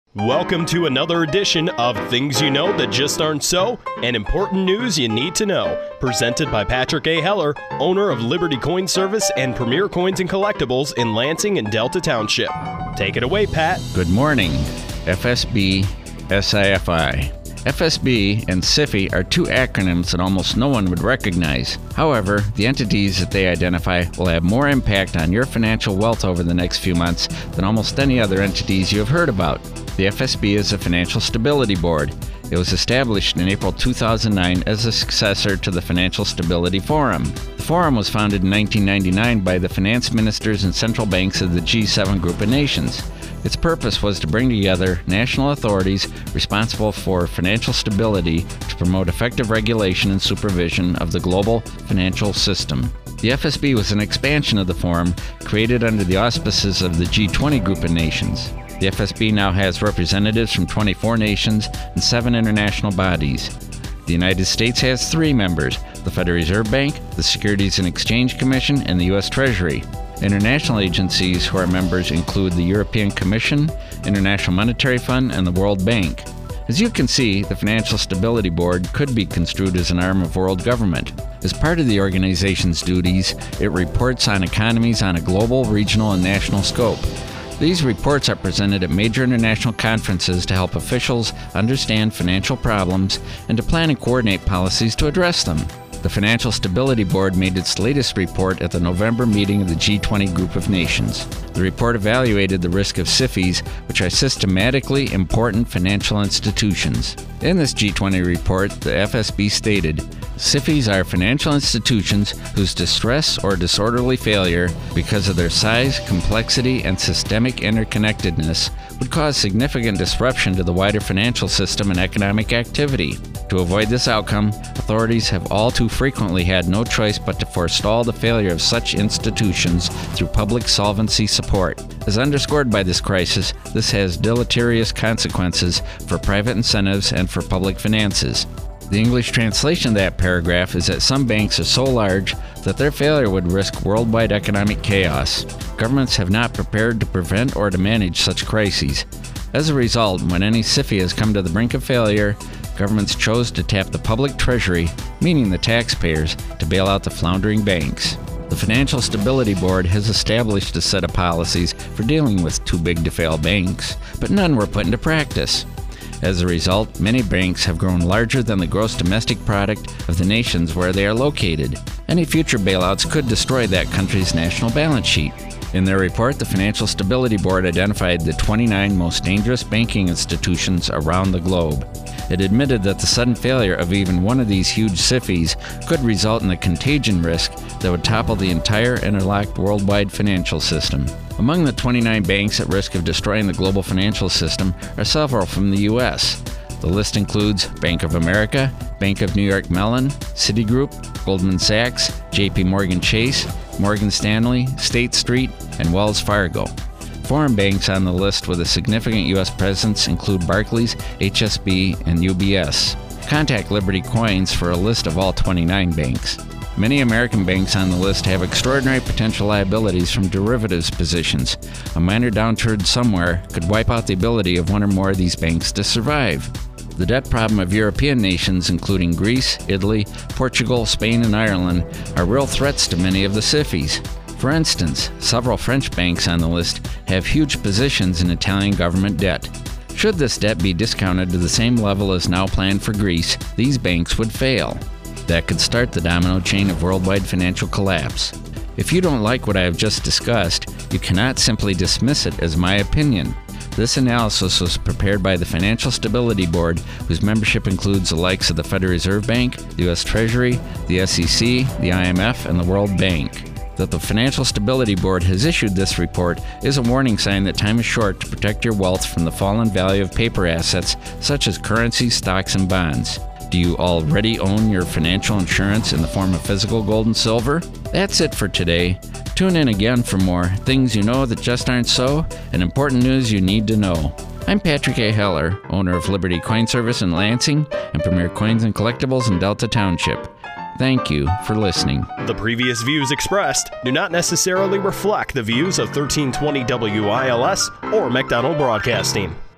Welcome to another edition of Things You Know That Just Aren't So, and important news you need to know. Presented by Patrick A. Heller, owner of Liberty Coin Service and Premier Coins and Collectibles in Lansing and Delta Township. Take it away, Pat. Good morning. FSB, SIFI. FSB and SIFI are two acronyms that almost no one would recognize. However, the entities that they identify will have more impact on your financial wealth over the next few months than almost any other entities you have heard about. The FSB is a Financial Stability Board. It was established in April 2009 as a successor to the Financial Stability Forum. The Forum was founded in 1999 by the finance ministers and central banks of the G7 group of nations. Its purpose was to bring together national authorities responsible for financial stability to promote effective regulation and supervision of the global financial system. The FSB was an expansion of the Forum created under the auspices of the G20 group of nations. The FSB now has representatives from 24 nations and 7 international bodies. The United States has 3 members: the Federal Reserve Bank, the Securities and Exchange Commission, and the U.S. Treasury. International agencies who are members include the European Commission, International Monetary Fund, and the World Bank. As you can see, the Financial Stability Board could be construed as an arm of world government. As part of the organization's duties, it reports on economies on a global, regional, and national scope. These reports are presented at major international conferences to help officials understand financial problems and to plan and coordinate policies to address them. The Financial Stability Board made its latest report at the November meeting of the G20 group of nations. The report evaluated the risk of SIFIs, which are systematically important financial institutions. In this G20 report, the FSB stated, SIFIs are financial institutions whose distress or disorderly failure, because of their size, complexity, and systemic interconnectedness, would cause significant disruption to the wider financial system and economic activity. To avoid this outcome, authorities have all too frequently had no choice but to forestall the failure of such institutions through public solvency support. As underscored by this crisis, this has deleterious consequences for private incentives and for public finances. The English translation of that paragraph is that some banks are so large that their failure would risk worldwide economic chaos. Governments have not prepared to prevent or to manage such crises. As a result, when any SIFI has come to the brink of failure, governments chose to tap the public treasury, meaning the taxpayers, to bail out the floundering banks. The Financial Stability Board has established a set of policies for dealing with too-big-to-fail banks, but none were put into practice. As a result, many banks have grown larger than the gross domestic product of the nations where they are located. Any future bailouts could destroy that country's national balance sheet. In their report, the Financial Stability Board identified the 29 most dangerous banking institutions around the globe. It admitted that the sudden failure of even one of these huge SIFIs could result in a contagion risk that would topple the entire interlocked worldwide financial system. Among the 29 banks at risk of destroying the global financial system are several from the U.S. The list includes Bank of America, Bank of New York Mellon, Citigroup, Goldman Sachs, JP Morgan Chase, Morgan Stanley, State Street, and Wells Fargo. Foreign banks on the list with a significant U.S. presence include Barclays, HSB, and UBS. Contact Liberty Coins for a list of all 29 banks. Many American banks on the list have extraordinary potential liabilities from derivatives positions. A minor downturn somewhere could wipe out the ability of one or more of these banks to survive. The debt problem of European nations, including Greece, Italy, Portugal, Spain, and Ireland, are real threats to many of the SIFIs. For instance, several French banks on the list have huge positions in Italian government debt. Should this debt be discounted to the same level as now planned for Greece, these banks would fail. That could start the domino chain of worldwide financial collapse. If you don't like what I have just discussed, you cannot simply dismiss it as my opinion. This analysis was prepared by the Financial Stability Board, whose membership includes the likes of the Federal Reserve Bank, the U.S. Treasury, the SEC, the IMF, and the World Bank. That the Financial Stability Board has issued this report is a warning sign that time is short to protect your wealth from the fallen value of paper assets such as currencies, stocks, and bonds. Do you already own your financial insurance in the form of physical gold and silver? That's it for today. Tune in again for more Things You Know That Just Aren't So and important news you need to know. I'm Patrick A. Heller, owner of Liberty Coin Service in Lansing and Premier Coins and Collectibles in Delta Township. Thank you for listening. The previous views expressed do not necessarily reflect the views of 1320 WILS or McDonald Broadcasting.